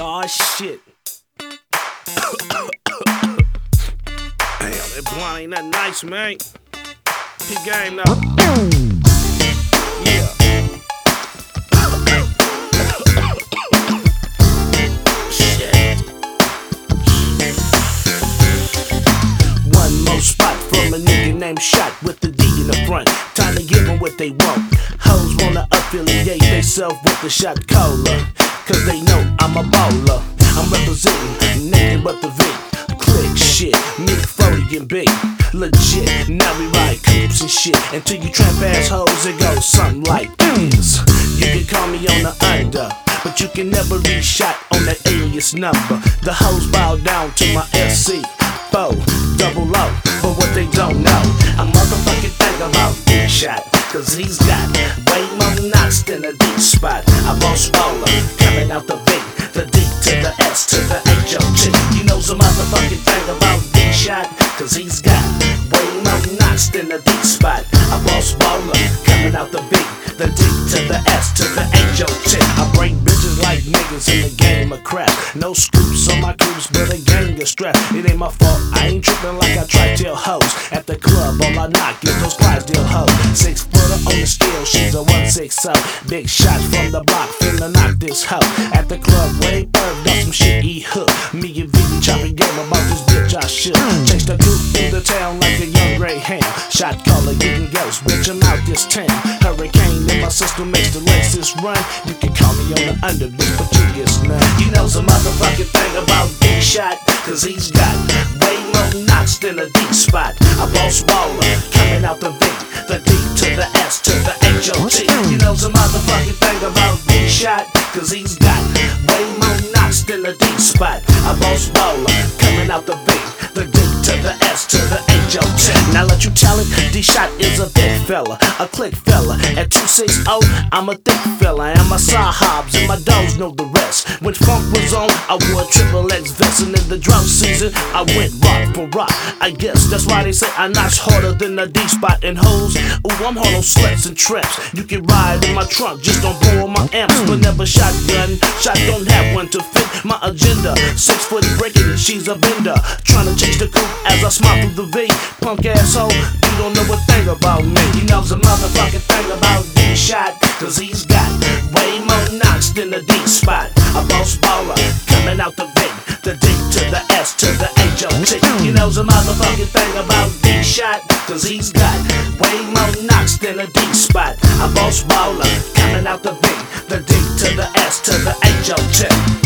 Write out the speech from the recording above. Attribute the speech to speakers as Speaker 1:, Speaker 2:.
Speaker 1: Aw, shit. Damn, that blunt ain't that nice, man. P game now. Yeah. Shit. One more spot from a nigga named Shot with the D in the front. Time to give them what they want. Hoes wanna affiliate theyself with the shot caller, cause they know I'm a baller. I'm representing naked but the V. Click shit, me 40 and B. Legit, now we ride coops and shit. Until you tramp assholes, it goes something like this. You can call me on the under, but you can never reach Shot on that alias number. The hoes bow down to my SC 4 double O, but what they don't know, I motherfucking think about Big Shot, cause he's got way more knots than a deep spot. I boss baller, coming out the V, the D to the S to the H-O-T. You know some motherfucking thing about Big Shot, cause he's got way more knots than a deep spot. I boss baller, coming out the V, the D to the S to the H-O-T. I break bitches like niggas in the game of crap. No scoops on my coops, but a gang of strap. It ain't my fault, I ain't tripping like I try to tell hoes. At the club, all I knock is those Clydesdale hoes. 6 footer on the scale, she's a 160. Big Shot from the block, finna knock this hoe. At the club, way bird, done some shit, he hook. Me and Vicky chopping game about this bitch, I should. Chase the coupe through the town like a young Greyhound. Shot caller, getting ghost, bitch, I'm out this town. Hurricane in my system makes the Lexus run. You can call me on the under, bitch, but you get none. You know some motherfucking thing about Big Shot, cause he's got way more knots than a deep spot. I boss baller, coming out the V, the D to the S to the H-O-T. You know some motherfucking thing about Big Shot, cause he's got way more knots than a deep spot. I boss baller, coming out the V, the D to the S to the H-O-T. Now let you tell it, D-Shot is a big fella, a click fella. At 260, I'm a thick fella, and my side hobs and my dogs know the rest. When funk was on, I wore a triple X vest, and in the drought season, I went rock for rock. I guess that's why they say I notch harder than a D-Spot and hoes. Ooh, I'm hard on sluts and traps. You can ride in my trunk, just don't blow my amps. But never shotgun, Shot don't have one to fit my agenda. 6 foot breaking it, she's a bender. Trying to chase the coupe as I smile through the V. Punk asshole, you don't know a thing about me. He knows a motherfucking thing about D-Shot, cause he's got way more knots than a D-Spot. A boss baller, coming out the V, the D to the S to the H-O-T. He knows a motherfucking thing about D-Shot, cause he's got way more knots than a D-Spot. A boss baller, coming out the V, the D to the S to the H-O-T.